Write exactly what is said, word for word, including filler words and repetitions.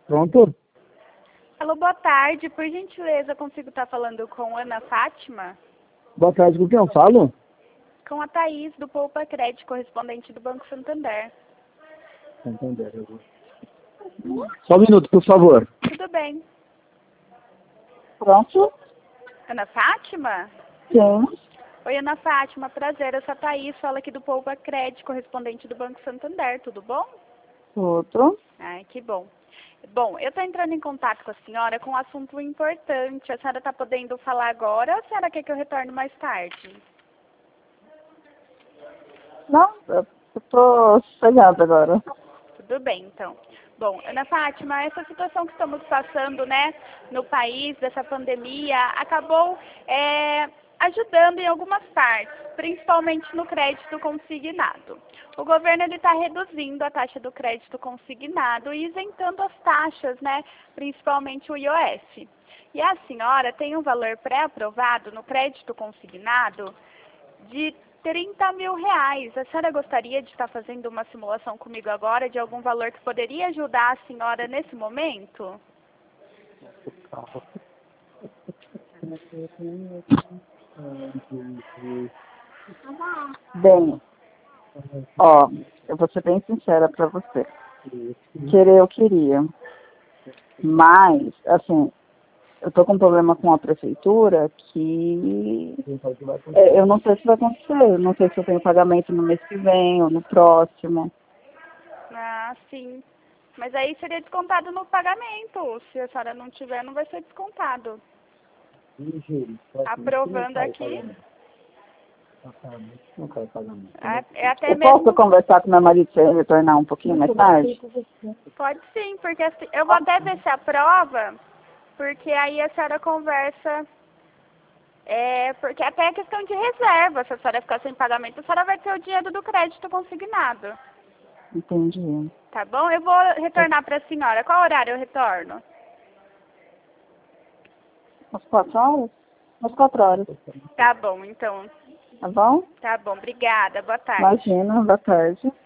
Pronto? Alô, boa tarde. Por gentileza, consigo estar falando com Ana Fátima? Boa tarde, com quem eu falo? Com a Thaís, do Poupa Crédito, correspondente do Banco Santander. Santander, eu vou. Só um minuto, por favor. Tudo bem. Pronto? Ana Fátima? Sim. Oi, Ana Fátima. Prazer. Eu sou a Thaís, falo aqui do Poupa Crédito, correspondente do Banco Santander. Tudo bom? Tudo. Ai, que bom. Bom, eu estou entrando em contato com a senhora com um assunto importante. A senhora está podendo falar agora ou a senhora quer que eu retorne mais tarde? Não, eu tô sossegada agora. Tudo bem, então. Bom, Ana Fátima, essa situação que estamos passando, né, no país, dessa pandemia, acabou é, ajudando em algumas partes, principalmente no crédito consignado. O governo está reduzindo a taxa do crédito consignado e isentando as taxas, né, principalmente o I O F. E a senhora tem um valor pré-aprovado no crédito consignado de trinta mil reais. A senhora gostaria de estar fazendo uma simulação comigo agora de algum valor que poderia ajudar a senhora nesse momento? Bem, ó, eu vou ser bem sincera pra você. Querer eu queria. Mas, assim, eu tô com um problema com a prefeitura que é, eu não sei se vai acontecer. Eu não sei se eu tenho pagamento no mês que vem ou no próximo. Ah, sim. Mas aí seria descontado no pagamento. Se a senhora não tiver, não vai ser descontado. Aprovando aqui. É até Eu mesmo. posso conversar com meu marido se ele retornar um pouquinho mais tarde? Pode sim, porque assim, eu vou até ver se aprova, porque aí a senhora conversa. É, porque até é questão de reserva. Se a senhora ficar sem pagamento, a senhora vai ter o dinheiro do crédito consignado. Entendi. Tá bom? Eu vou retornar para a senhora. Qual horário eu retorno? Às quatro horas? Às quatro horas. Tá bom, então. Tá bom? Tá bom, obrigada. Boa tarde. Imagina, boa tarde.